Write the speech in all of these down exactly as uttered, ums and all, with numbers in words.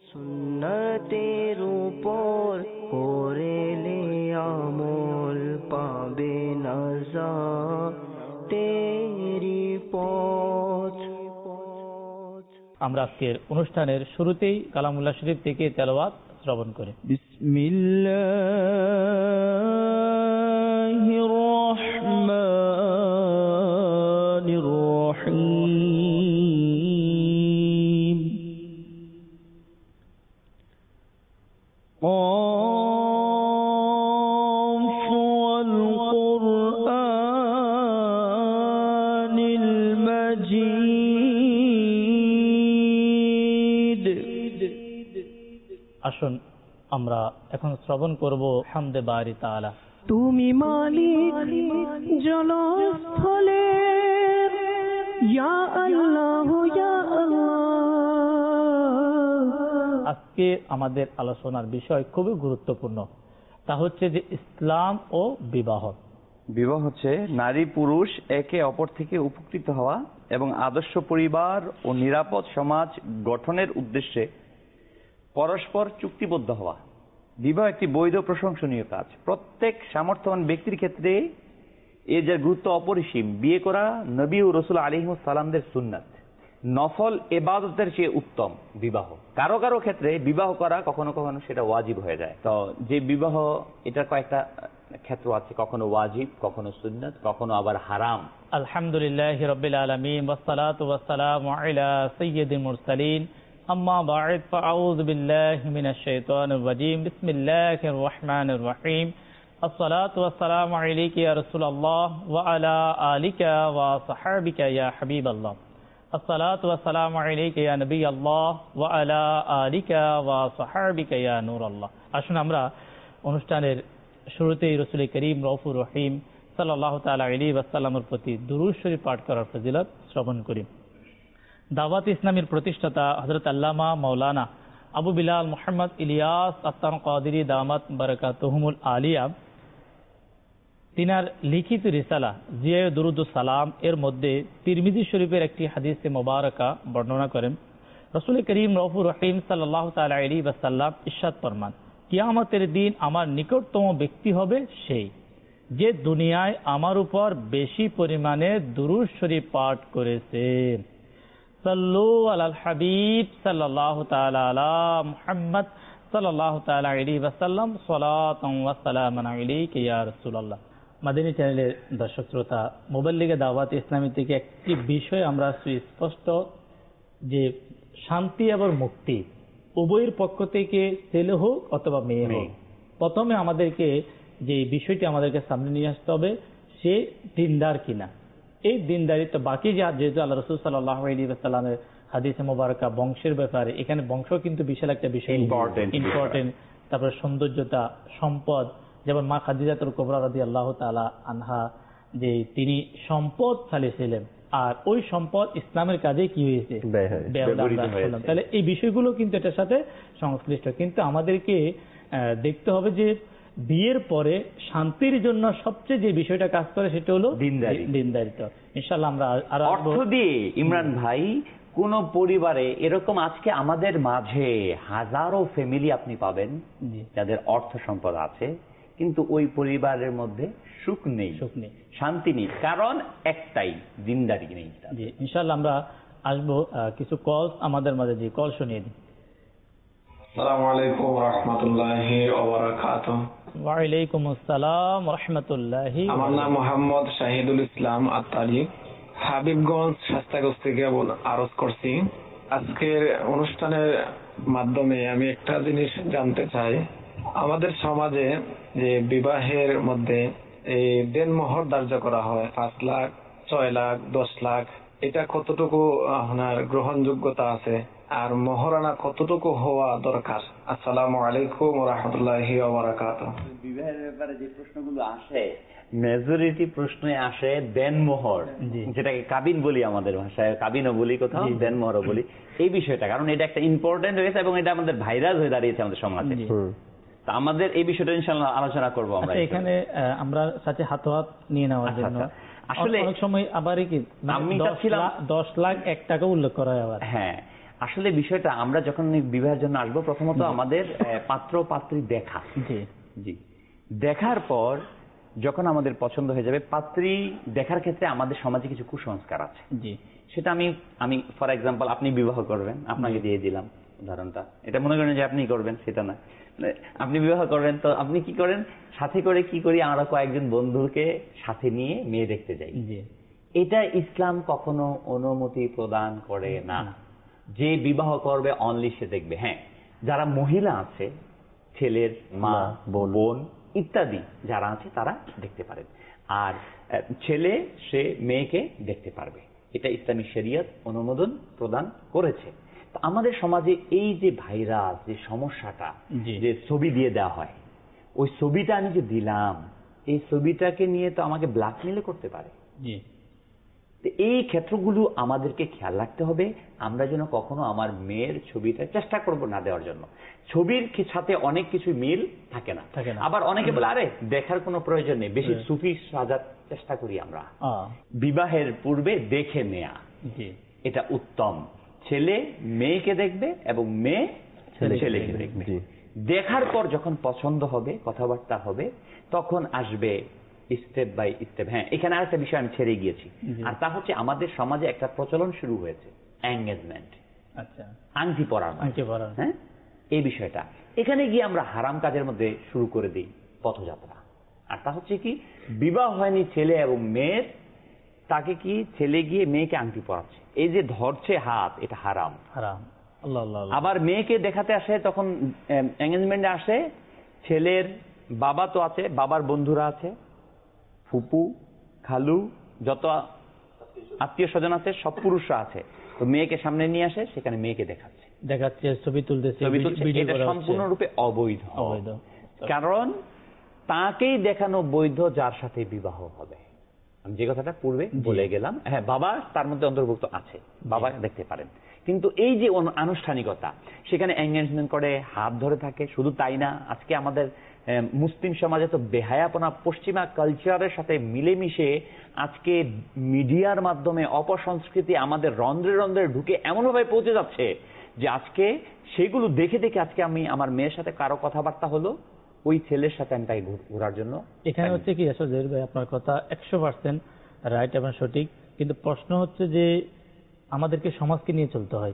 সুন্নতের উপর করেলে আমল পাবে না তেরি পথ। আমরা আজকের অনুষ্ঠানের শুরুতেই কালামুল্লাহ শরীফ থেকে তেলাওয়াত শ্রবণ করি। বিসমিল্লাহির রহমানির রহিম। قاف والقرآن المجيد। আসুন আমরা এখন শ্রবণ করব হামদে বারি তাআলা। তুমি মালিক জলস্থলের, ইয়া আল্লাহ ইয়া আল্লাহ। আজকে আমাদের আলোচনার বিষয় খুবই গুরুত্বপূর্ণ, তা হচ্ছে যে ইসলাম ও বিবাহ। বিবাহ হচ্ছে নারী পুরুষ একে অপর থেকে উপকৃত হওয়া এবং আদর্শ পরিবার ও নিরাপদ সমাজ গঠনের উদ্দেশ্যে পরস্পর চুক্তিবদ্ধ হওয়া। বিবাহ একটি বৈধ প্রশংসনীয় কাজ। প্রত্যেক সামর্থ্যবান ব্যক্তির ক্ষেত্রে এর যে গুরুত্ব অপরিসীম। বিয়ে করা নবী ও রাসূল আলাইহিস সালামদের সুন্নাত, নফল ইবাদতের চেয়ে উত্তম বিবাহ। কারো কারো ক্ষেত্রে বিবাহ করা কখনো কখনো সেটা ওয়াজিব হয়ে যায়। তো যে বিবাহ, এটার কয়েকটা ক্ষেত্র আছে, কখনো ওয়াজিব, কখনো সুন্নাত, কখনো আবার হারাম। আলহামদুলিল্লাহি রাব্বিল আলামিন ওয়াসসালাতু ওয়াসসালামু আলা সাইয়্যিদিল মুরসালিন। আম্মা বা'দ, ফাআউযু বিল্লাহি মিনাশ শাইতানির রাজীম। বিসমিল্লাহির রহমানির রহিম। আসসালাতু ওয়াসসালামু আলাইকা ইয়া রাসূলুল্লাহ ওয়া আলা আলিকা ওয়া সাহবিকা ইয়া হাবিবাল্লাহ। আসসালাতু ওয়াসসালামু আলাইকা ইয়া নবিয়াল্লাহ ওয়া আলা আলিকা ওয়া সাহবিকা ইয়া নূরাল্লাহ। আসুন আমরা অনুষ্ঠানের শুরুতেই রাসূল করিম রউফুর রহিম সাল্লাল্লাহু তাআলা আলাইহি ওয়াসাল্লামের প্রতি দুরূদ শরীফ পাঠ করার ফজিলত শ্রবণ করি। দাওয়াত ইসলামের প্রতিষ্ঠাতা হযরত আল্লামা মাওলানা আবু বিলাল মুহাম্মদ ইলিয়াস আত্তান কাদেরী দামাত বারাকাতুহুমুল আলিয়া তিনার লিখিত রিসালা জিয়া দুরুদ সালাম এর মধ্যে তিরমিজি শরীফের একটি হাদিসে মোবারকা বর্ণনা করেন। রাসূল করিম রউফুর রহিম সাল্লাল্লাহু তাআলা আলাইহি ওয়াসাল্লাম ইরশাদ ফরমান, কিয়ামতের দিন আমার নিকটতম ব্যক্তি হবে সেই যে দুনিয়ায় আমার উপর বেশি পরিমাণে দুরূদ শরীফ পাঠ করেছে। সাল্লু আলাল হাবিব সাল্লাল্লাহু তাআলা আলা মুহাম্মদ সাল্লাল্লাহু তাআলা আলাইহি ওয়াসাল্লাম সালাতান ওয়া সালামান আলাইকা ইয়া রাসূলুল্লাহ। মাদানী চ্যানেলের দর্শক শ্রোতা, মুবাল্লিগে দাওয়াত ইসলামী থেকে একটি বিষয় আমরা সুস্পষ্ট যে শান্তি এবং মুক্তি উভয়ের পক্ষ থেকে ছেলে হোক অথবা মেয়ে হোক, প্রথমে আমাদেরকে যে বিষয়টি আমাদেরকে সামনে নিয়ে আসতে হবে সে দিনদার কিনা। এই দিনদারিত্ব বাকি যা, যেহেতু আল্লাহ রাসূল সাল্লাল্লাহু আলাইহি ওয়াসাল্লামের হাদিসে মোবারকা বংশের ব্যাপারে, এখানে বংশ কিন্তু বিশাল একটা বিষয়, ইম্পর্টেন্ট। তারপরে সৌন্দর্যতা, সম্পদ, যেমন মা খাদিজাতুল কুবরা রাদিয়াল্লাহু তাআলা আনহা, যে তিনি সম্পদশালী ছিলেন আর ওই সম্পদ ইসলামের কাজে কি হয়েছে, তাহলে এই বিষয়গুলো কিন্তু এটার সাথে সংশ্লিষ্ট। কিন্তু আমাদেরকে দেখতে হবে যে বিয়ের পরে শান্তির জন্য সবচেয়ে যে বিষয়টা কাজ করে সেটা হলো দিনদারিত্ব। ইনশাআল্লাহ আমরা আর অর্থ দিয়ে ইমরান ভাই, কোন পরিবারে এরকম আজকে আমাদের মাঝে হাজারো ফ্যামিলি আপনি পাবেন যাদের অর্থ সম্পদ আছে, কিন্তু ওই পরিবারের মধ্যে সুখ নেই, সুখ নেই, শান্তি নেই, কারণ একটাই, দিনদারি নেই। জি, ইনশাআল্লাহ আমরা আসবো কিছু কল আমাদের মাঝে, যে কল শুনিয়ে দিন। আসসালামু আলাইকুম ওয়া রাহমাতুল্লাহি ওয়া বারাকাতুহু। ওয়া আলাইকুম আসসালাম ওয়া রাহমাতুল্লাহি। আমার নাম মোহাম্মদ শাহিদুল ইসলাম আত্তারি, হাবিবগঞ্জ শাস্তাগঞ্জ থেকে আরজ করছি। আজকের অনুষ্ঠানের মাধ্যমে আমি একটা জিনিস জানতে চাই, আমাদের সমাজে যে বিবাহের মধ্যে এই দেনমোহর ধার্য করা হয় পাঁচ লাখ, ছয় লাখ, দশ লাখ, এটা কতটুকু আপনার গ্রহণযোগ্যতা আছে আর মহারানা কতটুকু হওয়া দরকার? আসসালামু আলাইকুম ওয়া রাহমাতুল্লাহি ওয়া বারাকাতুহু। বিবাহের ব্যাপারে যে প্রশ্নগুলো আসে, মেজরিটি প্রশ্নে আসে দেনমোহর, যেটাকে কাবিন বলি আমাদের ভাষায়, কাবিনও বলি, কোথাও দেনমোহরও বলি, এই বিষয়টা। কারণ এটা একটা ইম্পর্টেন্ট হয়েছে এবং এটা আমাদের ভাইরাল হয়ে দাঁড়িয়েছে আমাদের সমাজে। আমাদের এই বিষয়টা ইনশাআল্লাহ আলোচনা করবো আমরা এখানে। আমরা সাথে হাত হাত নিয়ে নেওয়ার জন্য আসলে অনেক সময় আবার কি দশ লাখ এক টাকা উল্লেখ করা হয় আবার। হ্যাঁ, আসলে বিষয়টা আমরা যখন বিবাহের জন্য আসবো, প্রথমত আমাদের আহ, পাত্র পাত্রী দেখা, জি জি, দেখার পর যখন আমাদের পছন্দ হয়ে যাবে, পাত্রী দেখার ক্ষেত্রে আমাদের সমাজে কিছু কুসংস্কার আছে। জি সেটা আমি আমি ফর এক্সাম্পল, আপনি বিবাহ করবেন, আপনাকে দিয়ে দিলাম উদাহরণটা, এটা মনে করেন যে আপনি করবেন, সেটা না। মানে আপনি বিবাহ করবেন, তো আপনি কি করেন, সাথে করে কি করি, আমরা কয়েকজন বন্ধুকে সাথে নিয়ে মেয়ে দেখতে যাই। জি এটা ইসলাম কখনো অনুমতি প্রদান করে না। যে বিবাহ করবে অনলি সে দেখবে। হ্যাঁ, যারা মহিলা আছে, ছেলের মা, বোন ইত্যাদি যারা আছে তারা দেখতে পারেন, আর আহ, ছেলে সে মেয়েকে দেখতে পারবে। এটা ইসলামী শরিয়ত অনুমোদন প্রদান করেছে। তো আমাদের সমাজে এই যে ভাইরাস, যে সমস্যাটা, জি। যে ছবি দিয়ে দেওয়া হয়, ওই ছবিটা আমি যে দিলাম, এই ছবিটাকে নিয়ে তো আমাকে ব্ল্যাকমেইল করতে পারে। জি তো এই ক্ষেত্রগুলো আমাদেরকে খেয়াল রাখতে হবে, আমরা যেন কখনো আমার মেয়ের ছবিটা চেষ্টা করব না দেওয়ার জন্য। ছবির কি- সাথে অনেক কিছু মিল থাকে না। থাকে না। আবার অনেকে বলে আরে দেখার কোনো প্রয়োজন নেই, বেশি হুম। সুফি সাজার চেষ্টা করি আমরা। আ, বিবাহের পূর্বে দেখে নেয়া, জি এটা উত্তম। ছেলে মেয়েকে দেখবে এবং মেয়ে ছেলেকে ছেলেকে দেখবে। দেখবে। দেখার পর যখন পছন্দ হবে, কথাবার্তা হবে, তখন আসবে স্টেপ বাই স্টেপ। হ্যাঁ, এখানে আরেকটা বিষয় আমি ছেড়ে গিয়েছি, জি। আর তা হচ্ছে আমাদের সমাজে একটা প্রচলন শুরু হয়েছে, এঙ্গেজমেন্ট, আচ্ছা আংটি পরার মতো। আংটি পরার। হ্যাঁ, এই বিষয়টা এখানে গিয়ে আমরা হারাম কাজের মধ্যে শুরু করে দিই পথযাত্রা। আর তা হচ্ছে কি, বিবাহ হয়নি ছেলে এবং মেয়ের, তাকে কি ছেলে গিয়ে মেয়েকে আংটি পরাচ্ছে, এই যে ধরছে হাত, এটা হারাম। হারাম। আল্লাহ আল্লাহ আল্লাহ। আবার মেয়েকে দেখাতে আসে, তখন এঙ্গেজমেন্টে আসে, ছেলের বাবা তো আছে, বাবার বন্ধুরা আছে, ফুপু খালু যত আত্মীয় স্বজন আছে, সব পুরুষরা আছে, তো মেয়েকে সামনে নিয়ে আসে, সেখানে মেয়েকে দেখাচ্ছে, দেখাচ্ছে, ছবি তুলতেছে, ছবি তুলছে। ভিডিও এটা করা হচ্ছে। সম্পূর্ণরূপে অবৈধ। অবৈধ। কারণ তাকেই দেখানো বৈধ যার সাথে বিবাহ হবে। আমি যে কথাটা পূর্বে বলে গেলাম, হ্যাঁ, বাবা তার মধ্যে অন্তর্ভুক্ত আছে, বাবা দেখতে পারেন। কিন্তু এই যে অনু- আনুষ্ঠানিকতা, সেখানে এঙ্গেজমেন্ট করে, হাত ধরে থাকে। শুধু তাই না, আজকে আমাদের আহ, মুসলিম সমাজে তো বেহায়াপনা পশ্চিমা কালচারের সাথে মিলেমিশে আজকে মিডিয়ার মাধ্যমে অপসংস্কৃতি আমাদের রন্ধ্রে রন্ধ্রে ঢুকে এমনভাবে পৌঁছে যাচ্ছে যে আজকে সেগুলো দেখে দেখে আজকে আমি আমার মেয়ের সাথে কারো কথাবার্তা হলো, ওই ছেলের সাথে আমি তাই ঘুর- ঘোরার জন্য। এখানে হচ্ছে কি, আসলে জহির ভাই আপনার কথা একশো পার্সেন্ট রাইট এবং সঠিক, কিন্তু প্রশ্ন হচ্ছে যে আমাদেরকে সমাজকে নিয়ে চলতে হয়।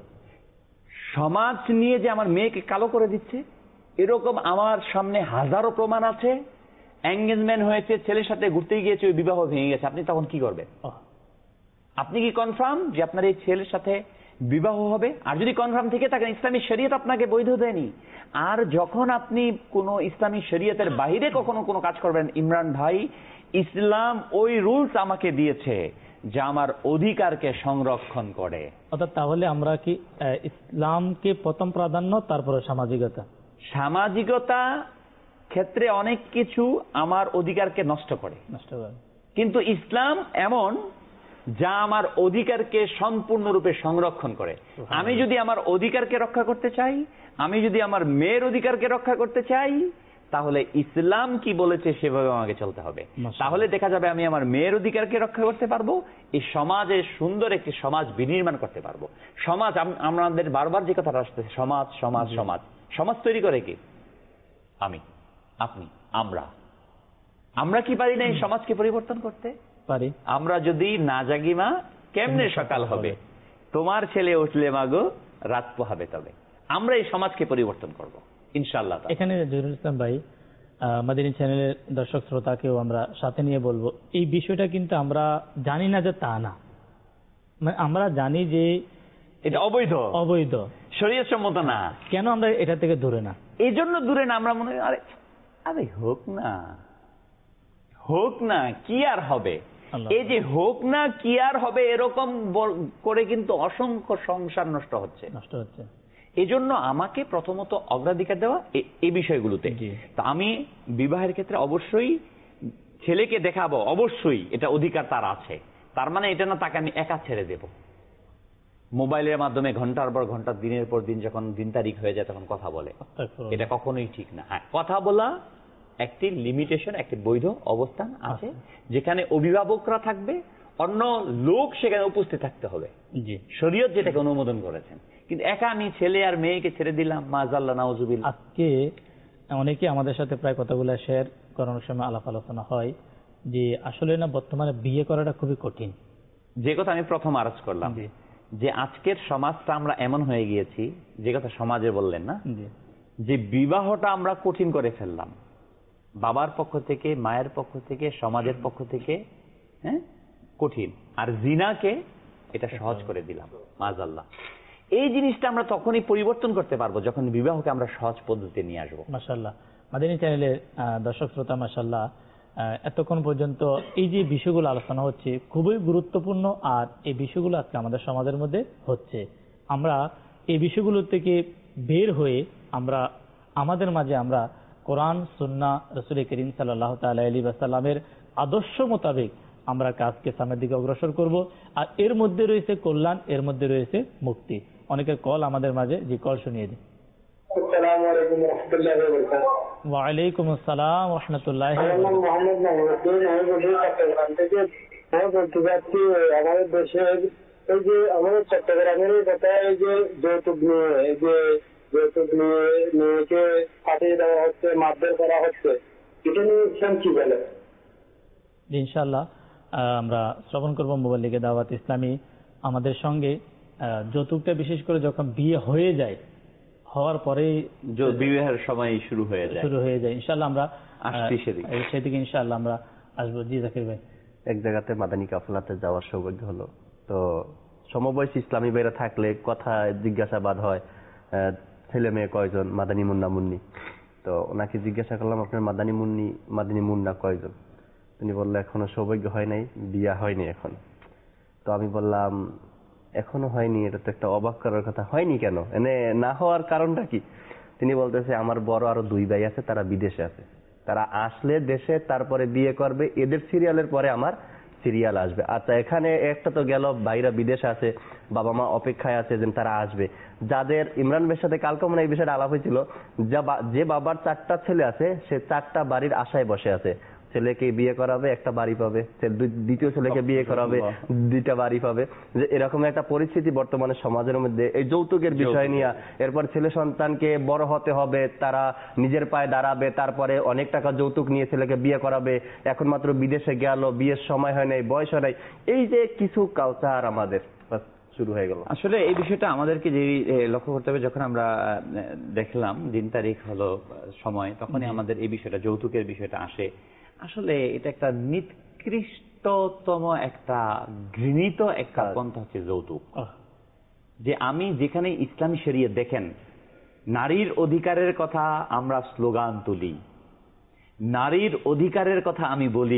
সমাজ নিয়ে যে আমার মেয়েকে কালো করে দিচ্ছে, এরকম আমার সামনে হাজারো প্রমাণ আছে। এঙ্গেজমেন্ট হয়েছে, ছেলের সাথে ঘুরতে গিয়েছে, ওই বিবাহ ভেঙে গেছে, আপনি তখন কি করবেন? আহ, আপনি কি কনফার্ম যে আপনার এই ছেলের সাথে বিবাহ হবে? আর যদি কনফার্ম থেকে থাকেন, ইসলামী শরীয়ত আপনাকে বৈধ দেয়নি। আর যখন আপনি কোন ইসলামী শরীয়তের বাইরে কখনো কোনো কাজ করবেন, ইমরান ভাই, ইসলাম ওই রুলস আমাকে দিয়েছে যা আমার অধিকারকে সংরক্ষণ করে। অর্থাৎ তাহলে আমরা কি আহ, ইসলামকে প্রথম প্রাধান্য, তারপরে সামাজিকতা? সামাজিকতা ক্ষেত্রে অনেক কিছু আমার অধিকারকে নষ্ট করে, নষ্ট করে। কিন্তু ইসলাম এমন যা আমার অধিকারকে সম্পূর্ণরূপে সংরক্ষণ করে। আমি যদি আমার অধিকারকে রক্ষা করতে চাই, আমি যদি আমার মেয়ের অধিকারকে রক্ষা করতে চাই, তাহলে ইসলাম কি বলেছে সেভাবে আমাকে চলতে হবে। মাশাআল্লাহ। তাহলে দেখা যাবে আমি আমার মেয়ের অধিকারকে রক্ষা করতে পারবো, এই সমাজে সুন্দর একটি সমাজ বিনির্মাণ করতে পারবো। সমাজ, আম- আমাদের বারবার যে কথাটা আসতেছে, সমাজ সমাজ সমাজ, সমাজ তৈরি করে কি? আমি, আপনি, আমরা। আমরা কি পারি না এই সমাজকে পরিবর্তন করতে? পারি। আমরা যদি না জাগি মা, কেমনে সকাল হবে? তোমার ছেলে উঠলে মাগো, রাত পোহাবে তবে। আমরা এই সমাজকে পরিবর্তন করব ইনশাআল্লাহ। এখানে জহিরুল ইসলাম ভাই, আহ, মাদিনী চ্যানেলের দর্শক শ্রোতাকেও আমরা সাথে নিয়ে বলবো, এই বিষয়টা কিন্তু আমরা জানি না যে তা না, মানে আমরা জানি যে এটা অবৈধ, অবৈধ, শরীয়ত সম্মত না। কেন আমরা এটা থেকে দূরে না? এই জন্য দূরে না, আমরা মনে করি আরে আরে হোক না, হোক না, কি আর হবে? আল্লাহ। এই যে হোক না, কি আর হবে, এরকম বল- করে কিন্তু অসংখ্য সংসার নষ্ট হচ্ছে। নষ্ট হচ্ছে। এই জন্য আমাকে প্রথমত অগ্রাধিকার দেওয়া এ- এই বিষয়গুলোতে। জি। তো আমি বিবাহের ক্ষেত্রে অবশ্যই ছেলেকে দেখাবো, অবশ্যই এটা অধিকার তার আছে। তার মানে এটা না তাকে আমি একা ছেড়ে দেব। মোবাইলের মাধ্যমে ঘন্টার পর ঘন্টা, দিনের পর দিন যখন দিন তারিখ হয়ে যায় তখন কথা বলে, এটা কখনোই ঠিক না। হ্যাঁ, কথা বলা একটি লিমিটেশন, একটি বৈধ অবস্থান আছে, যেখানে অভিভাবকরা থাকবে, অন্য লোক সেখানে উপস্থিত থাকতে হবে। জি। শরীয়ত যেটাকে অনুমোদন করেছেন, কিন্তু একা আমি ছেলে আর মেয়েকে ছেড়ে দিলাম, মাযাল্লাহ নাউযুবিল্লাহ। আজকে অনেকে আমাদের সাথে প্রায় কথাগুলো শেয়ার করানোর সময় আলাপ আলোচনা হয় যে আসলে না বর্তমানে বিয়ে করাটা খুবই কঠিন। যে কথা আমি প্রথম আরজ করলাম যে আজকের সমাজটা আমরা এমন হয়ে গিয়েছি, যে কথা সমাজে বললেন না, যে বিবাহটা আমরা কঠিন করে ফেললাম, বাবার পক্ষ থেকে, মায়ের পক্ষ থেকে, সমাজের পক্ষ থেকে, হ্যাঁ কঠিন, আর জিনাকে এটা সহজ করে দিলাম মাযাল্লাহ। এই জিনিসটা আমরা তখনই পরিবর্তন করতে পারবো যখন বিবাহকে আমরা সহজ পদ্ধতিতে নিয়ে আসবো। মাশাআল্লাহ, মাদানী চ্যানেলের দর্শক শ্রোতা মাশাআল্লাহ এতক্ষণ পর্যন্ত এই যে বিষয়গুলো আলোচনা হচ্ছে খুবই গুরুত্বপূর্ণ, আর এই বিষয়গুলো আজকে আমাদের সমাজের মধ্যে হচ্ছে। আমরা এই বিষয়গুলো থেকে বের হয়ে আমরা আমাদের মাঝে আমরা কোরআন সুন্নাহ রাসূল করিম সাল্লাল্লাহু তাআলা আলাইহি ওয়াসাল্লামের আদর্শ মোতাবেক আমরা কাজকে সামনের দিকে অগ্রসর করব, আর এর মধ্যে রয়েছে কল্যাণ, এর মধ্যে রয়েছে মুক্তি। অনেকের কল আমাদের মাঝে, যে কল শুনিয়ে দিন। আসসালামু আলাইকুম ওয়া রাহমাতুল্লাহি ওয়া বারাকাতুহু। ওয়া আলাইকুম আসসালাম ওয়া রাহমাতুল্লাহি ওয়া আমার নাম মোহাম্মদ নাজমুদ্দিন। আমি বলি চট্টগ্রাম থেকে। আমি বলতে চাচ্ছি আমাদের দেশের এই যে আমাদের চট্টগ্রামের কথা, এই যে যৌতুক নিয়ে, এই যে যৌতুক নিয়ে মেয়েকে ফাটিয়ে দেওয়া হচ্ছে, মারধর করা হচ্ছে, এটা নিয়ে ইসলাম কি বলে? ইনশাআল্লাহ আমরা শ্রবণ করব মোবাইল লিগে দাওয়াত ইসলামী। আমাদের সঙ্গে যৌতুকটা বিশেষ করে যখন বিয়ে হয়ে যায়, হওয়ার পরে বিবাহের সময় শুরু হয়ে যায় শুরু হয়ে যায় ইনশাআল্লাহ আমরা আসছি সেদিকে সেদিকে ইনশাআল্লাহ আমরা আসবো। জি জাকির ভাই। এক জায়গাতে মাদানী কাফলাতে যাওয়ার সৌভাগ্য হলো, তো সমবয়সী ইসলামী ভাইরা থাকলে কথা জিজ্ঞাসাবাদ হয়, ছেলে মেয়ে কয়জন, মাদানী মুন্না মুন্নি। তো ওনাকে জিজ্ঞাসা করলাম আপনার মাদানী মুন্নি মাদানী মুন্না কয়জন? তিনি বললো এখনো সৌভাগ্য হয় নাই, বিয়া হয়নি এখন। তো আমি বললাম এখনো হয়নি, এটা তো একটা অবাক করার কথা। হয়নি কেন, এনে না হওয়ার কারণটা কি? তিনি বলতেছে আমার বড় আরো দুই ভাই আছে, তারা বিদেশে আছে, তারা আসলে দেশে তারপরে বিয়ে করবে, এদের সিরিয়ালের পরে আমার সিরিয়াল আসবে। আচ্ছা এখানে একটা তো গেল, ভাইরা বিদেশে আছে, বাবা মা অপেক্ষায় আছে যে তারা আসবে। যাদের ইমরান ভাইয়ের সাথে কালকে মনে এই বিষয়টা আলাপ হয়েছিল, যে বাবার চারটা ছেলে আছে সে চারটা বাড়ির আশায় বসে আছে, ছেলেকে বিয়ে করাবে একটা বাড়ি পাবে, দ্বিতীয় ছেলেকে বিয়ে করাবে দুইটা বাড়ি পাবে। যে এরকম একটা পরিস্থিতি বর্তমানে সমাজের মধ্যে এই যৌতুকের বিষয় নিয়ে। এরপর ছেলে সন্তানকে বড় হতে হবে, তারা নিজের পায়ে দাঁড়াবে, তারপরে অনেক টাকা যৌতুক নিয়ে ছেলেকে বিয়ে করাবে। এখন মাত্র বিদেশে গেল, বিয়ের সময় হয় নাই, বয়স হয় নাই, এই যে কিছু কালচার আমাদের শুরু হয়ে গেল। আসলে এই বিষয়টা আমাদেরকে যে লক্ষ্য করতে হবে, যখন আমরা দেখলাম দিন তারিখ হলো সময়, তখনই আমাদের এই বিষয়টা, যৌতুকের বিষয়টা আসে। আসলে এটা একটা নিকৃষ্টতম একটা ঘৃণিত একটা পন্থা হচ্ছে যৌতুক। যে আমি যেখানে ইসলামী শরীয়ত দেখেন, নারীর অধিকারের কথা আমরা স্লোগান তুলি, নারীর অধিকারের কথা আমি বলি,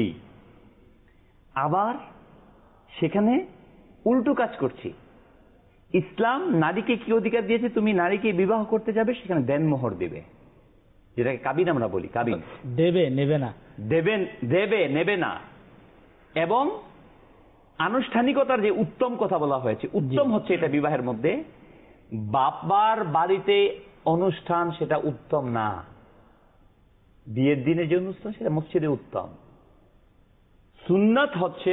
আবার সেখানে উল্টো কাজ করছি। ইসলাম নারীকে কি অধিকার দিয়েছে? তুমি নারীকে বিবাহ করতে যাবে, সেখানে দেনমোহর দেবে, যেটাকে কাবিন আমরা বলি। কাবিন দেবে নেবে না, দেবেন দেবে নেবে না। এবং আনুষ্ঠানিকতার যে উত্তম কথা বলা হয়েছে, উত্তম হচ্ছে এটা বিবাহের মধ্যে বাবার বাড়িতে অনুষ্ঠান, সেটা উত্তম না। বিয়ের দিনে যে অনুষ্ঠান সেটা মসজিদে উত্তম। সুন্নাত হচ্ছে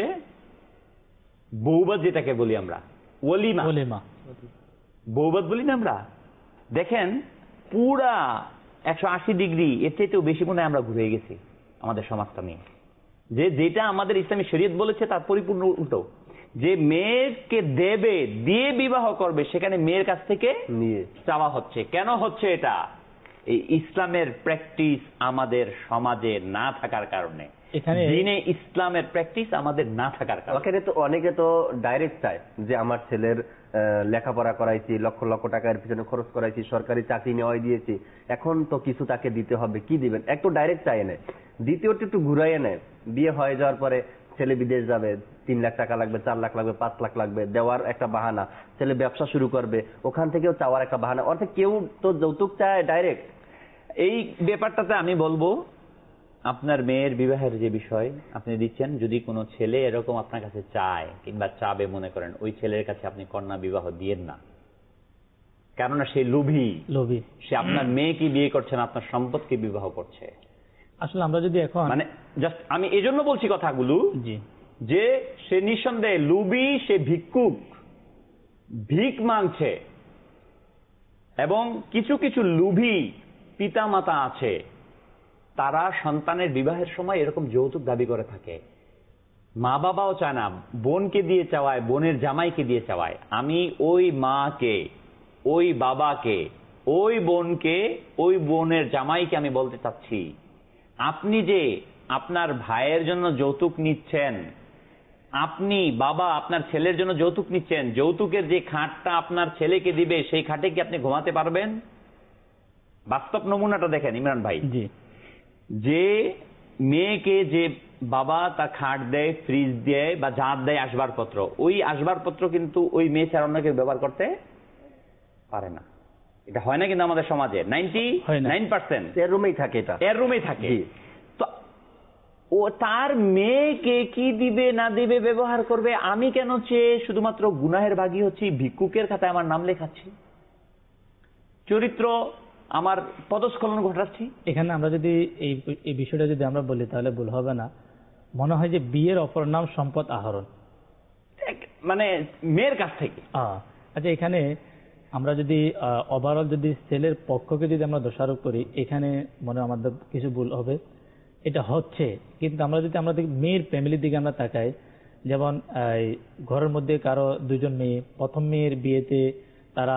বৌবাদ, যেটাকে বলি আমরা ওলিমা। ওলিমা বৌবাদ বলি না আমরা। দেখেন পুরা একশো আশি ডিগ্রি, এর চাইতেও বেশি মনে হয় আমরা ঘুরে গেছি আমাদের সমাজটা নিয়ে। যে যেটা আমাদের ইসলামী শরীয়ত বলেছে তার পরিপূর্ণ উল্টো। যে মেয়েকে দেবে, দিয়ে বিবাহ করবে, সেখানে মেয়ের কাছ থেকে নিয়ে চাওয়া হচ্ছে। কেন হচ্ছে এটা? এই ইসলামের প্র্যাকটিস আমাদের সমাজে না থাকার কারণে, এখানে দিনে ইসলামের প্র্যাকটিস আমাদের না থাকার কারণে। তো অনেকে তো ডাইরেক্ট চায় যে আমার ছেলের লেখাপড়া করাইছি, লক্ষ লক্ষ টাকার পিছনে খরচ করাইছি, সরকারি চাকরি নেওয়াই দিয়েছি, এখন তো কিছু তাকে দিতে হবে, কি দিবেন? একটু ডাইরেক্ট চাই নেয়। দ্বিতীয়টি একটু ঘুরাইয়ে নেয়, বিয়ে হয়ে যাওয়ার পরে ছেলে বিদেশ যাবে, তিন লাখ টাকা লাগবে, চার লাখ লাগবে, পাঁচ লাখ লাগবে, দেওয়ার একটা বাহানা। ছেলে ব্যবসা শুরু করবে, ওখান থেকেও চাওয়ার একটা বাহানা। অর্থাৎ কেউ তো যৌতুক চায় ডাইরেক্ট। এই ব্যাপারটাতে আমি বলবো, আপনার মেয়ের বিবাহের যে বিষয় আপনি দিচ্ছেন, যদি কোনো ছেলে এরকম আপনার কাছে চায় কিংবা চাবে মনে করেন, ওই ছেলের কাছে আপনি কন্যা বিবাহ দিয়েন না। কেননা সে লোভী। লোভী সে আপনার মেয়েকে বিয়ে করছে না, আপনার সম্পদকে বিবাহ করছে। আসলে আমরা যদি এখন মানে জাস্ট আমি এজন্য বলছি কথাগুলো, যে সে নিঃসন্দেহে লোভী, সে ভিক্ষুক, ভিক মাংছে। এবং কিছু কিছু লোভী পিতামাতা আছে, তারা সন্তানের বিবাহের সময় এরকম যৌতুক দাবি করে থাকে। মা বাবাও চায় না, বোনকে দিয়ে চাওয়ায়, বোনের জামাইকে দিয়ে চাওয়ায়। আমি ওই মাকে, ওই বাবাকে, ওই বোনকে, ওই বোনের জামাইকে আমি বলতে চাচ্ছি, আপনি যে আপনার ভাইয়ের জন্য যৌতুক নিচ্ছেন, আপনি বাবা আপনার ছেলের জন্য যৌতুক নিচ্ছেন, যৌতুকের যে খাটটা আপনার ছেলেকে দিবে সেই খাটে কি আপনি ঘুমাতে পারবেন? বাস্তব নমুনাটা দেখেন ইমরান ভাই। জি। যে মেয়েকে যে বাবা তা খাট দেয়, ফ্রিজ দেয় বা জাত দেয় আসবাবপত্র, ওই আসবাবপত্র কিন্তু ওই মেয়ে ছাড়া অন্য কেউ ব্যবহার করতে পারে না। এটা হয় না কিন্তু আমাদের সমাজে নাইনটি নাইন পার্সেন্ট এর রুমেই থাকে, এটা এর রুমেই থাকে। তো ও তার মেয়েকে কি দিবে না দিবে ব্যবহার করবে, আমি কেন চেয়ে শুধুমাত্র গুনাহের ভাগী হচ্ছি, ভিক্ষুকের খাতায় আমার নাম লেখাচ্ছি, চরিত্র আমার পদস্খলন ঘটাচ্ছি। এখানে আমরা যদি এই এই বিষয়টা যদি আমরা বলি তাহলে ভুল হবে না। মনে হয় যে বিয়ের অপর নাম সম্পদ আহরণ, মানে মেয়ের কাছ থেকে। আচ্ছা, এখানে আমরা যদি ওভারঅল যদি ছেলের পক্ষকে যদি আমরা দোষারোপ করি, এখানে মনে হয় আমাদের কিছু ভুল হবে। এটা হচ্ছে, কিন্তু আমরা যদি আমরা মেয়ের ফ্যামিলির দিকে আমরা তাকাই, যেমন ঘরের মধ্যে কারো দুজন মেয়ে, প্রথম মেয়ের বিয়েতে তারা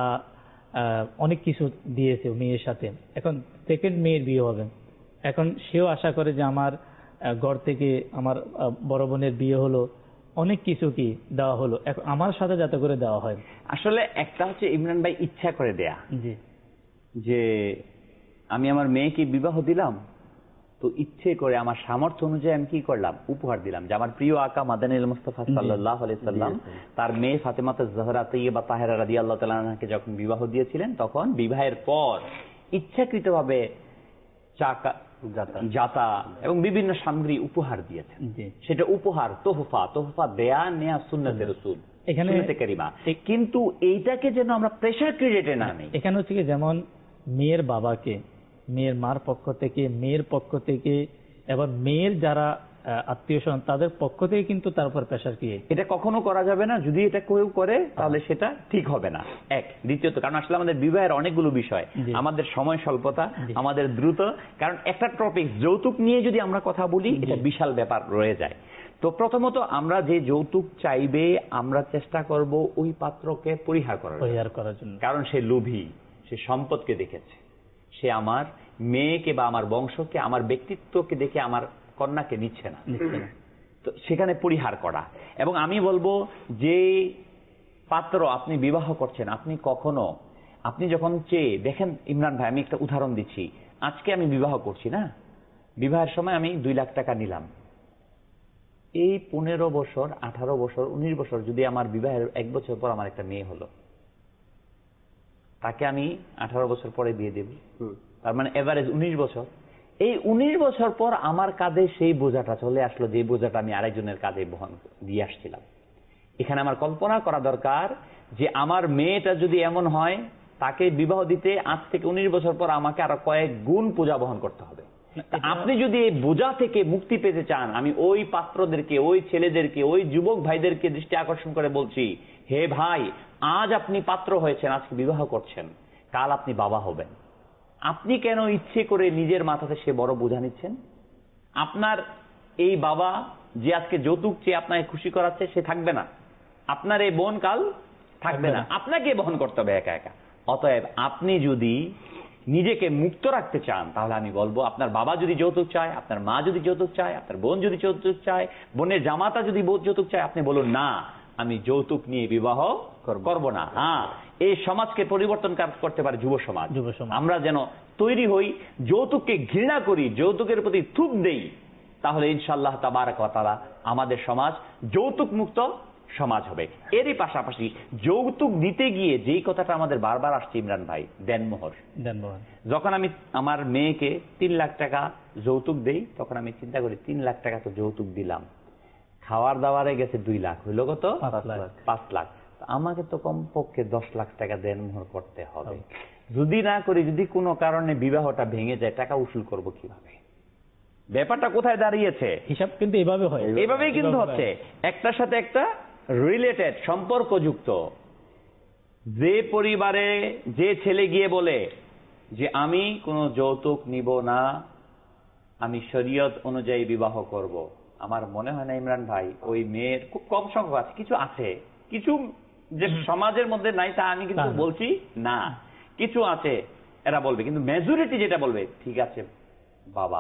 অনেক কিছু দিয়েছে মেয়ের সাথে, এখন সেকেন্ড মেয়ের বিয়ে হবে, এখন সেও আশা করে যে আমার ঘর থেকে আমার বড় বোনের বিয়ে হলো, অনেক কিছু কি দেওয়া হলো, এখন আমার সাথে যাতে করে দেওয়া হয়। আসলে একটা হচ্ছে ইমরান ভাই ইচ্ছা করে দেয়া, জি, যে আমি আমার মেয়েকে বিবাহ দিলাম, তো ইচ্ছে করে আমার সামর্থ্য অনুযায়ী আমি কি করলাম, উপহার দিলাম। যে আমার প্রিয় আকা মাদানীল মুস্তাফা সাল্লাল্লাহু আলাইহি সাল্লাম তার মেয়ে ফাতেমাতুজ জোহরা তাইয়্যিবা তাহেরা রাদিয়াল্লাহু তাআলা আনহাকে যখন বিবাহ দিয়েছিলেন, তখন বিবাহের পর ইচ্ছাকৃতভাবে চাকা, জাতা এবং বিভিন্ন সামগ্রী উপহার দিয়েছেন। সেটা উপহার, তোহফা, তোহফা দেয়া নেয়া সুন্নতে রাসূল, এখানে কারিমা। কিন্তু এইটাকে যেন আমরা প্রেসার ক্রিয়েটে না নেই। এখানে হচ্ছে কি, যেমন মেয়ের বাবাকে, মেয়ের মার পক্ষ থেকে, মেয়ের পক্ষ থেকে, এবার মেয়ের যারা আত্মীয় স্বজন তাদের পক্ষ থেকে কিন্তু তার উপর প্রেসার ক্রিয়েট, এটা কখনো করা যাবে না। যদি এটা কেউ করে তাহলে সেটা ঠিক হবে না। এক, দ্বিতীয়ত, কারণ আসলে আমাদের বিবাহের অনেকগুলো বিষয়, আমাদের সময় স্বল্পতা, আমাদের দ্রুত, কারণ একটা টপিক যৌতুক নিয়ে যদি আমরা কথা বলি এটা বিশাল ব্যাপার রয়ে যায়। তো প্রথমত আমরা যে যৌতুক চাইবে আমরা চেষ্টা করব ওই পাত্রকে পরিহার করার পরিহার করার জন্য, কারণ সে লোভী, সে সম্পদকে দেখেছে, সে আমার মেয়েকে বা আমার বংশকে, আমার ব্যক্তিত্বকে দেখে আমার কন্যাকে নিচ্ছে না, তো সেখানে পরিহার করা। এবং আমি বলবো যে পাত্র আপনি বিবাহ করছেন, আপনি কখনো, আপনি যখন চেয়ে দেখেন, ইমরান ভাই আমি একটা উদাহরণ দিচ্ছি, আজকে আমি বিবাহ করছি না, বিবাহের সময় আমি দুই লাখ টাকা নিলাম, এই পনেরো বছর, আঠারো বছর, উনিশ বছর যদি আমার বিবাহের এক বছর পর আমার একটা মেয়ে হলো, তাকে আমি আঠারো বছর পরে বিয়ে দেব, তার মানে এভারেজ উনিশ বছর। এই উনিশ বছর পর আমার কাঁধে সেই বোঝাটা চলে আসলো, যে বোঝাটা আমি আরেকজনের কাঁধে বহন দিয়ে আসছিলাম। এখানে আমার কল্পনা করা দরকার যে আমার মেয়েটা যদি এমন হয়, তাকে বিবাহ দিতে আজ থেকে উনিশ বছর পর আমাকে আরো কয়েক গুণ বোঝা বহন করতে হবে। আপনি যদি এই বোঝা থেকে মুক্তি পেতে চান, আমি ওই পাত্রদেরকে, ওই ছেলেদেরকে, ওই যুবক ভাইদেরকে দৃষ্টি আকর্ষণ করে বলছি, হে ভাই, আজ আপনি পাত্র হয়েছেন, আজকে বিবাহ করছেন, কাল আপনি বাবা হবেন। আপনি কেন ইচ্ছে করে নিজের মাথাতে সে বড় বোঝা নিচ্ছেন? আপনার এই বাবা যে আজকে যৌতুক চেয়ে আপনাকে খুশি করাচ্ছে, সে থাকবে না, আপনার এই বোন কাল থাকবে না, আপনাকে বহন করতে হবে একা একা। অতএব আপনি যদি নিজেকে মুক্ত রাখতে চান, তাহলে আমি বলবো, আপনার বাবা যদি যৌতুক চায়, আপনার মা যদি যৌতুক চায়, আপনার বোন যদি যৌতুক চায়, বোনের জামাতা যদি যৌতুক চায়, আপনি বলুন না, আমি যৌতুক নিয়ে বিবাহ করব না। হ্যাঁ, এই সমাজকে পরিবর্তন করতে পারে যুব সমাজ। যুব সমাজ আমরা যেন তৈরি হই, যৌতুককে ঘৃণা করি, যৌতুকের প্রতি থুপ দেই, তাহলে ইনশাআল্লাহ তাবারাক ওয়া তাআলা আমাদের সমাজ যৌতুক মুক্ত সমাজ হবে। এরই পাশাপাশি যৌতুক দিতে গিয়ে যেই কথাটা আমাদের বারবার আসছে ইমরান ভাই, দেনমোহর। দেনমোহর, যখন আমি আমার মেয়েকে তিন লাখ টাকা যৌতুক দেই, তখন আমি চিন্তা করি তিন লাখ টাকা তো যৌতুক দিলাম, খাওয়ার দাওয়ারে গেছে দুই লাখ, হইল কত? পাঁচ লাখ। আমাকে তো কমপক্ষে দশ লাখ টাকা দেনমোহর করতে হবে। যদি না করি, যদি কোনো কারণে বিবাহটা ভেঙে যায়, টাকা উসুল করব কিভাবে? ব্যাপারটা কোথায় দাঁড়িয়েছে? হিসাব কিন্তু এভাবে হয়, এভাবেই কিন্তু হচ্ছে, একটার সাথে একটা রিলেটেড, সম্পর্কযুক্ত। যে পরিবারে যে ছেলে গিয়ে বলে যে আমি কোনো যৌতুক নিব না, আমি শরীয়ত অনুযায়ী বিবাহ করব, আমার মনে হয় না ইমরান ভাই ওই মেয়ের, খুব কম সংখ্যক আছে, কিছু আছে, কিছু যে সমাজের মধ্যে নাই তা আমি কিন্তু বলছি না, কিছু আছে এরা বলবে, কিন্তু মেজরিটি যেটা বলবে ঠিক আছে বাবা,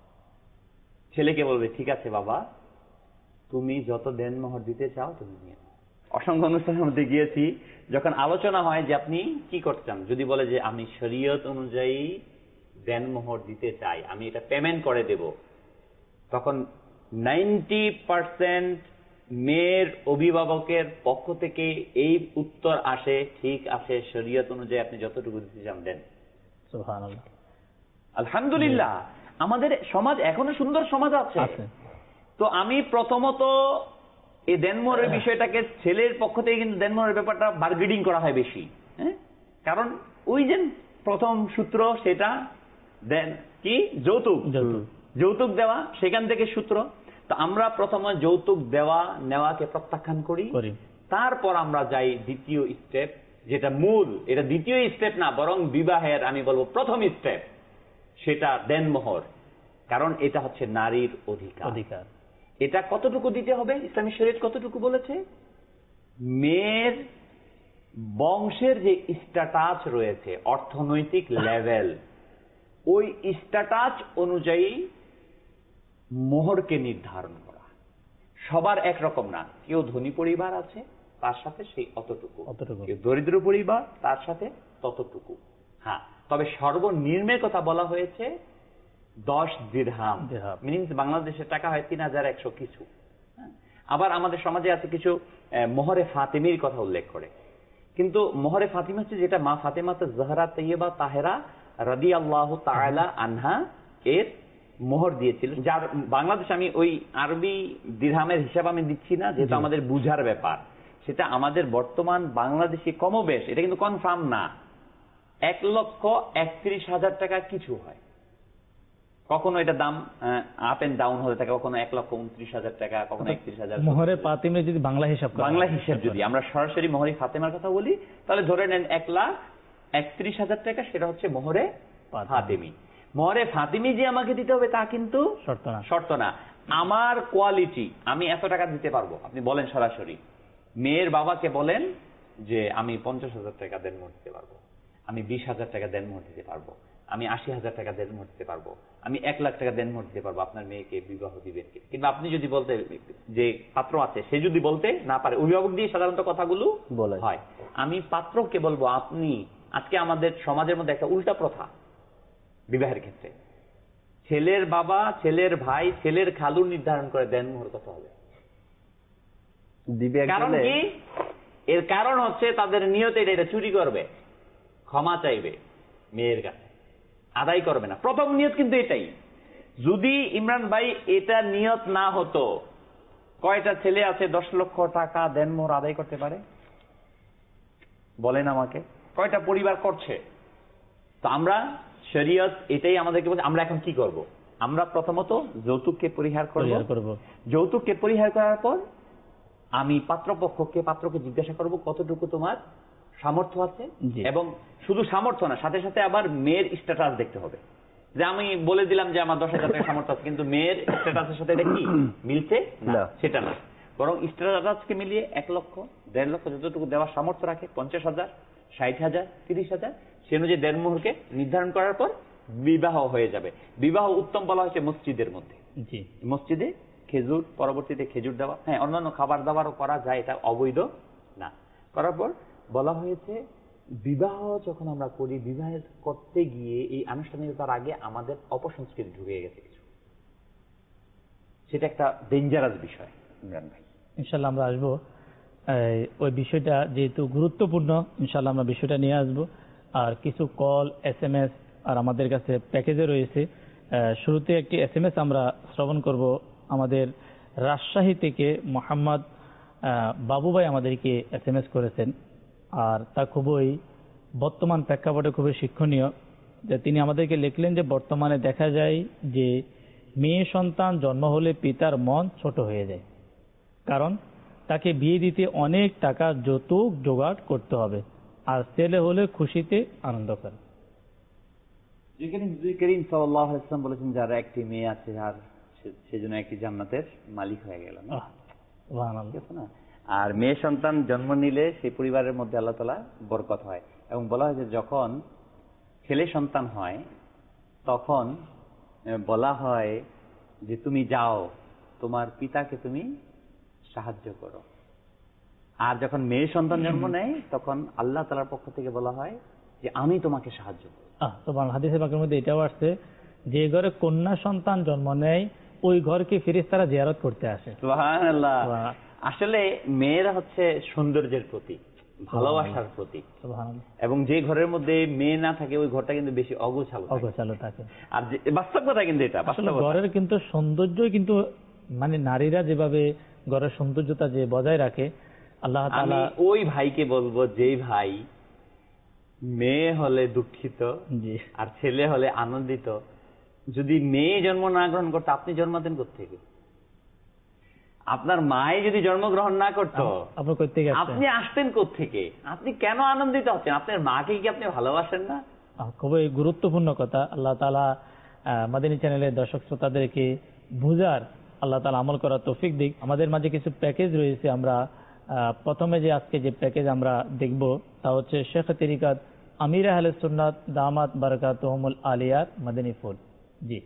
ছেলেকে বলবে ঠিক আছে বাবা তুমি যত দেনমোহর দিতে চাও তুমি নিয়ে নাও। অসংখ্য অনুষ্ঠানের মধ্যে গিয়েছি, যখন আলোচনা হয় যে আপনি কি করতে চান, যদি বলে যে আমি শরীয়ত অনুযায়ী দেনমোহর দিতে চাই, আমি এটা পেমেন্ট করে দেব, তখন নাইনটি পার্সেন্ট মেয়ের অভিভাবকের পক্ষ থেকে এই উত্তর আসে, ঠিক আছে শরীয়ত অনুযায়ী আপনি যতটুকু দিতে চান দেন। সুবহানাল্লাহ, আলহামদুলিল্লাহ, আমাদের সমাজ এখনো সুন্দর সমাজ আছে। তো আমি প্রথমত এই দেনমোহরের বিষয়টাকে, ছেলের পক্ষ থেকে কিন্তু দেনমোহরের ব্যাপারটা বার্গেনিং করা হয় বেশি, হ্যাঁ, কারণ ওই যে প্রথম সূত্র সেটা দেন কি যৌতুক, যৌতুক দেওয়া, সেখান থেকে সূত্র। তো আমরা প্রথমে যৌতুক দেওয়া নেওয়াকে প্রত্যাখ্যান করি, তারপর আমরা যাই দ্বিতীয় স্টেপ, যেটা মূল, এটা দ্বিতীয় স্টেপ না বরং বিবাহের আমি বলবো প্রথম স্টেপ, সেটা দেনমোহর। কারণ এটা হচ্ছে নারীর অধিকার। অধিকার এটা কতটুকু দিতে হবে, ইসলামী শরীয়ত কতটুকু বলেছে, মেয়ের বংশের যে স্ট্যাটাস রয়েছে, অর্থনৈতিক লেভেল, ওই স্ট্যাটাস অনুযায়ী মোহরকে নির্ধারণ করা। সবার একরকম না, কেউ ধনী পরিবার আছে তার সাথে সেই অতটুকু, কেউ দরিদ্র পরিবার তার সাথে ততটুকু। হ্যাঁ, তবে সর্বনিম্নের কথা বলা হয়েছে দশ দিরহাম, মিনিংস বাংলাদেশের টাকা হয় তিন হাজার একশো কিছু। আবার আমাদের সমাজে আছে কিছু মোহরে ফাতিমির কথা উল্লেখ করে, কিন্তু মোহরে ফাতিমা হচ্ছে যেটা মা ফাতেমা জহরা তৈয়বা তাহেরা রাদিয়াল্লাহু তাআলা আনহা এর মোহর দিয়েছিল, যার বাংলাদেশ আমি ওই আরবি দিরহামের হিসাব আমি দিচ্ছি না, যেহেতু আমাদের বুঝার ব্যাপার, সেটা আমাদের বর্তমান বাংলাদেশে কমবেশ, এটা কিন্তু কনফার্ম না, এক লক্ষ একত্রিশ হাজার টাকা কিছু হয়, কখনো এটা দাম আপ এন্ড ডাউন হতে থাকে, কখনো এক লক্ষ উনত্রিশ হাজার টাকা, কখনো একত্রিশ হাজার। মোহরে ফাতিমা যদি বাংলা হিসাব, বাংলা হিসাব যদি আমরা সরাসরি মোহরে ফাতেমার কথা বলি, তাহলে ধরে নেন এক লাখ একত্রিশ হাজার টাকা, সেটা হচ্ছে মোহরে ফাতিমি। মোহরে ফাতিমি যে আমাকে দিতে হবে তা কিন্তু শর্ত না, আমার কোয়ালিটি, আমি এত টাকা দিতে পারবো, আপনি বলেন সরাসরি, মেয়ের বাবাকে বলেন যে আমি পঞ্চাশ হাজার টাকা দেনমোহর দিতে পারবো, আমি বিশ হাজার টাকা দেনমোহর দিতে পারবো, আমি আশি হাজার টাকা দেনমোহর দিতে পারবো, আমি এক লাখ টাকা দেনমোহর দিতে পারবো, আপনার মেয়েকে বিবাহ দিবেন। কিন্তু আপনি যদি বলতে, যে পাত্র আছে সে যদি বলতে না পারে, অভিভাবক দিয়ে সাধারণত কথাগুলো হয়, আমি পাত্রকে বলবো আপনি, আজকে আমাদের সমাজের মধ্যে একটা উল্টা প্রথা বিবাহের ক্ষেত্রে, ছেলের বাবা, ছেলের ভাই, ছেলের খালু নির্ধারণ করে দেনমোহর কত হবে। কারণ কি? এর কারণ হচ্ছে তাদের নিয়তে এটা চুরি করবে, ক্ষমা চাইবে মেয়ের কাছে, আদায় করবে না। প্রথম নিয়ত কিন্তু এটাই। যদি ইমরান ভাই এটা নিয়ত না হতো, কয়টা ছেলে আছে দশ লক্ষ টাকা দেনমোহর আদায় করতে পারে বলেন আমাকে, কয়টা পরিবার করছে? তো আমরা শরীয়ত এটাই আমাদেরকে বলছে, আমরা এখন কি করব? আমরা প্রথমত যৌতুককে পরিহার করব। যৌতুককে পরিহার করার পর আমি পাত্রপক্ষকে, পাত্রকে জিজ্ঞাসা করব কতটুকু তোমার সামর্থ্য আছে, এবং শুধু সামর্থ্য না, সাথে সাথে আবার মেয়ের স্ট্যাটাস দেখতে হবে। যে আমি বলে দিলাম যে আমার দশ হাজার টাকা সামর্থ্য আছে, কিন্তু মেয়ের স্ট্যাটাসের সাথে এটা কি মিলছে না, সেটা না, বরং স্ট্যাটাসকে মিলিয়ে এক লক্ষ, দেড় লক্ষ, যতটুকু দেওয়ার সামর্থ্য রাখে, পঞ্চাশ হাজার, ষাট হাজার, তিরিশ হাজার, সে অনুযায়ী দেনমোহরকে নির্ধারণ করার পর বিবাহ হয়ে যাবে। বিবাহ উত্তম বলা হয়েছে মসজিদের মধ্যে, মসজিদে খেজুর, পরবর্তীতে খেজুর দেওয়া, হ্যাঁ অন্যান্য খাবার দাবারও করা যায়, এটা অবৈধ না। করার পর বলা হয়েছে বিবাহ যখন আমরা করি, বিবাহ করতে গিয়ে এই আনুষ্ঠানিকতার আগে আমাদের অপসংস্কৃতি ঢুকে গেছে কিছু, সেটা একটা ডেঞ্জারাস বিষয়। ইমরান ভাই ইনশাল্লাহ আমরা আসবো ওই বিষয়টা, যেহেতু গুরুত্বপূর্ণ, ইনশাল্লাহ আমরা বিষয়টা নিয়ে আসবো। আর কিছু কল, এস এম এস আর আমাদের কাছে প্যাকেজে রয়েছে। শুরুতে একটি এস এম এস আমরা শ্রবণ করব। আমাদের রাজশাহী থেকে মোহাম্মদ বাবু ভাই আমাদেরকে এস এম এস করেছেন, আর তা খুবই বর্তমান প্রেক্ষাপটে খুবই শিক্ষণীয়। যে তিনি আমাদেরকে লিখলেন যে বর্তমানে দেখা যায় যে মেয়ে সন্তান জন্ম হলে পিতার মন ছোট হয়ে যায়, কারণ তাকে বিয়ে দিতে অনেক টাকা যৌতুক জোগাড় করতে হবে। আর ছেলে হলে খুশিতে আনন্দ করে। যেখানে হুজুর করিম সাল্লাল্লাহু আলাইহি ওয়াসাল্লাম বলেছেন যারা একটি মেয়ে আছে আর সে- সেজন্য একটি জান্নাতের মালিক হয়ে গেল না? আহ, সুবহানাল্লাহ। ঠিক আছে না? আর মেয়ে সন্তান জন্ম নিলে সেই পরিবারের মধ্যে আল্লাহ তাআলা বরকত হয়, এবং বলা হয় যে যখন ছেলে সন্তান হয় তখন আহ, বলা হয় যে তুমি যাও তোমার পিতাকে তুমি সাহায্য করো। আর যখন মেয়ে সন্তান জন্ম নেয় তখন আল্লাহ তাআলার পক্ষ থেকে বলা হয় যে আমি তোমাকে সাহায্য করব। আহ, সুবহানাল্লাহ। হাদিসে পাকের মধ্যে এটাও আসছে যে ঘরে কন্যা সন্তান জন্ম নেয় ওই ঘরকে ফেরেশতারা জিয়ারত করতে আসে। সুবহানাল্লাহ। সুবহানাল্লাহ। আসলে মেয়েরা হচ্ছে সৌন্দর্যের প্রতীক, ভালোবাসার প্রতীক, সুবহানাল্লাহ। এবং যে ঘরের মধ্যে মেয়ে না থাকে ওই ঘরটা কিন্তু বেশি অগোছালো থাকে। অগোছালো থাকে। আর যে- বাস্তব কথা কিন্তু এটা আসলে বাস্তব কথা। ঘরের কিন্তু সৌন্দর্য কিন্তু মানে নারীরা যেভাবে ঘরের সৌন্দর্যতা যে বজায় রাখে আল্লাহ আমি তাআলা। ওই ভাইকে বলবো যে ভাই মেয়ে হলে দুঃখিত জি, আর ছেলে হলে আনন্দিত, যদি মেয়ে জন্ম না গ্রহণ করতো আপনি জন্মাতেন কোত্থেকে? আপনার মায়ে যদি জন্মগ্রহণ না করতো আপনি কই থেকে আসছেন? আপনি আসতেন কোত্থেকে? আপনি কেন আনন্দিত হচ্ছেন? আপনার মাকে কি আপনি ভালোবাসেন না? আহ, খুবই গুরুত্বপূর্ণ কথা। আল্লাহ তাআলা আহ, মাদানী চ্যানেলের দর্শক শ্রোতাদেরকে বুঝার, আল্লাহ তাআলা আমল করার তৌফিক দিক। আমাদের মাঝে কিছু প্যাকেজ রয়েছে। আমরা আহ, প্রথমে যে আজকে যে প্যাকেজ আমরা দেখব তা হচ্ছে শেখ তরিকাত আমির আহলে সুন্নাত দামাত বারাকাতুহুমুল আলিয়ার মাদানী ফুল। জি,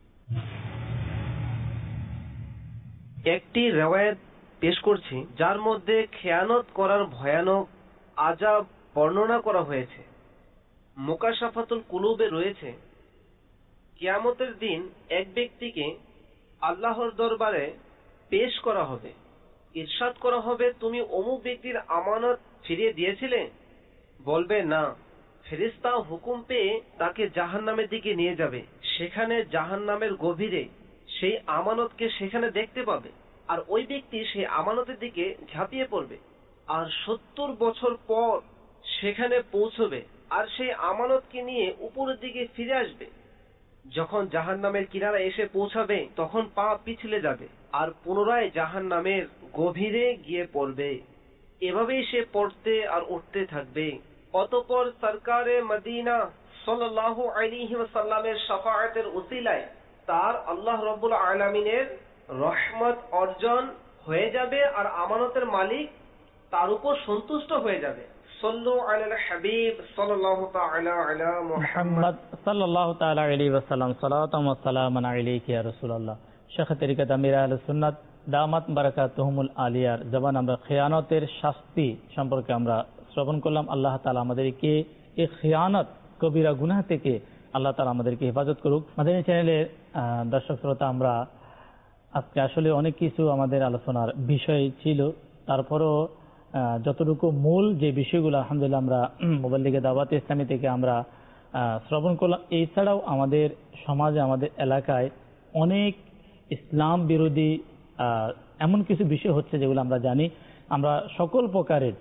একটি রেওয়ায়েত পেশ করছি যার মধ্যে খেয়ানত করার ভয়ানক আযাব বর্ণনা করা হয়েছে। মুকাশাফাতুল কুলুবে রয়েছে, কিয়ামতের দিন এক ব্যক্তিকে আল্লাহর দরবারে পেশ করা হবে। ইরশাদ করা হবে, তুমি অমুক ব্যক্তির আমানত ফিরিয়ে দিয়েছিলে? বলবে না। ফেরেশতা হুকুম পেয়ে তাকে জাহান্নামের দিকে নিয়ে যাবে। সেখানে জাহান্নামের গভীরে সেই আমানতকে সেখানে দেখতে পাবে, আর ওই ব্যক্তি সেই আমানতের দিকে ঝাঁপিয়ে পড়বে, আর সত্তর বছর পর সেখানে পৌঁছবে, আর সেই আমানতকে নিয়ে উপরের দিকে ফিরে আসবে। যখন জাহান্নামের কিনারা এসে পৌঁছাবে তখন পা পিছলে যাবে আর পুনরায় জাহান্নামের গভীরে গিয়ে পড়বে। এভাবেই সে পড়তে আর উঠতে থাকবে। অতঃপর সরকারে মদিনা সাল্লাল্লাহু আলাইহি ওয়াসাল্লামের শাফাআতের উসিলায় তার আল্লাহ রাব্বুল আলামিনের রহমত অর্জন হয়ে যাবে, আর আমানতের মালিক তার উপর সন্তুষ্ট হয়ে যাবে। সাল্লু আলাল হাবিব সাল্লাল্লাহু তাআলা আলা মুহাম্মদ সাল্লাল্লাহু তাআলা আলাইহি ওয়াসাল্লাম। সালাতাম ওয়া সালামান আলাইকা ইয়া রাসূলুল্লাহ। শেখ তরিকাত আমির আহলে সুন্নাত দামাত বারাকাতুহুমুল আলিয়ার জবান আমরা খেয়ানতের শাস্তি সম্পর্কে আমরা শ্রবণ করলাম। আল্লাহ তাআলা আমাদেরকে এই খেয়ানত কবিরা গুনাহ থেকে আল্লাহ তাআলা আমাদেরকে হেফাজত করুক। মাদানী চ্যানেলের দর্শক শ্রোতা, আমরা আজকে আসলে অনেক কিছু আমাদের আলোচনার বিষয় ছিল, তারপরও যতটুকু মূল যে বিষয়গুলো আলহামদুলিল্লাহ আমরা মোবাইল লিগে দাওয়াত ইসলামী থেকে আমরা শ্রবণ করলাম। এছাড়াও আমাদের সমাজে আমাদের এলাকায় অনেক ইসলাম বিরোধী এমন কিছু বিষয় হচ্ছে যেগুলো আমরা জানি। আমরা সকল প্রকারের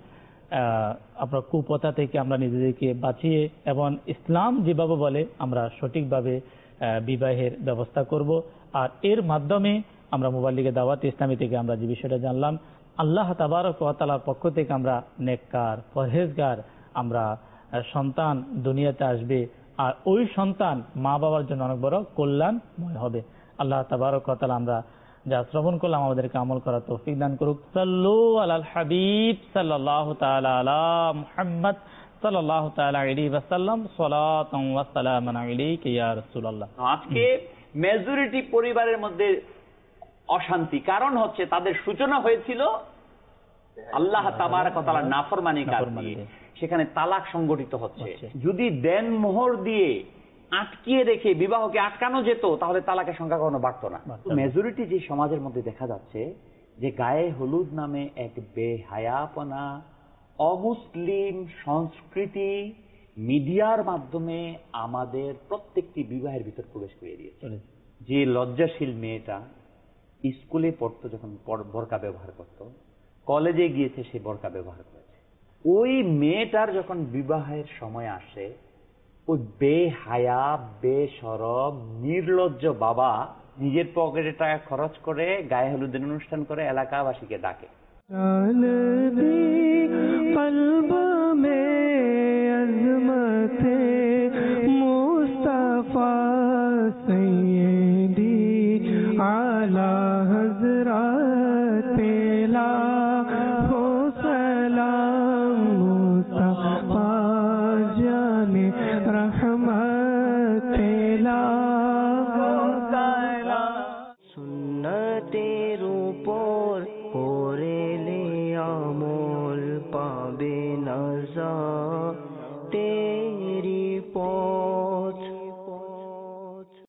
আপনার কুপথা থেকে আমরা নিজেদেরকে বাঁচিয়ে এবং ইসলাম যেভাবে বলে আমরা সঠিকভাবে বিবাহের ব্যবস্থা করব। আর এর মাধ্যমে আমরা মোবাইল লিগে দাওয়াত ইসলামী থেকে আমরা যে বিষয়টা জানলাম, আল্লাহ তাবারক ওয়া তাআলার পক্ষ থেকে আমরা নেককার পরহেজগার আমরা সন্তান দুনিয়াতে আসবে, আর ওই সন্তান মা বাবার জন্য অনেক বড় কল্যাণময় হবে। আল্লাহ তাবারক ওয়া তাআলা আমরা যা শ্রবণ করলাম আমাদেরকে আমল করার তৌফিক দান করুক। সাল্লু আলাল হাবিব সাল্লাল্লাহু তাআলা আলা মুহাম্মদ সাল্লাল্লাহু তাআলা আলাইহি ওয়াসাল্লাম। সালাতান ওয়া সালামান আলাইকা ইয়া রাসূলুল্লাহ। আজকে মেজরিটি পরিবারের মধ্যে অশান্তি, কারণ হচ্ছে তাদের সূচনা হয়েছিল আল্লাহ তাবারক ওয়া তাআলার নাফরমানি কারণে। সেখানে তালাক সংগঠিত হচ্ছে। যদি দেন মোহর দিয়ে আটকিয়ে রেখে বিবাহকে আটকানো যেত তাহলে তালাকের সংখ্যা কখনো বাড়তো না। মেজরিটি যে সমাজের মধ্যে দেখা যাচ্ছে যে গায়ে হলুদ নামে এক বেহায়াপনা অমুসলিম সংস্কৃতি মিডিয়ার মাধ্যমে আমাদের প্রত্যেকটি বিবাহের ভিতর প্রবেশ করে দিয়েছে। যে লজ্জাশীল মেয়েটা স্কুলে পড়তো, যখন বোরকা ব্যবহার করত, কলেজে গিয়েছে সে বোরকা ব্যবহার করেছে, ওই মেয়েটার যখন বিবাহের সময় আসে ওই বেহায়া বেশরম নির্লজ্জ বাবা নিজের পকেটে টাকা খরচ করে গায়ে হলুদের অনুষ্ঠান করে এলাকাবাসীকে ডাকে। कल्ब में سيدنا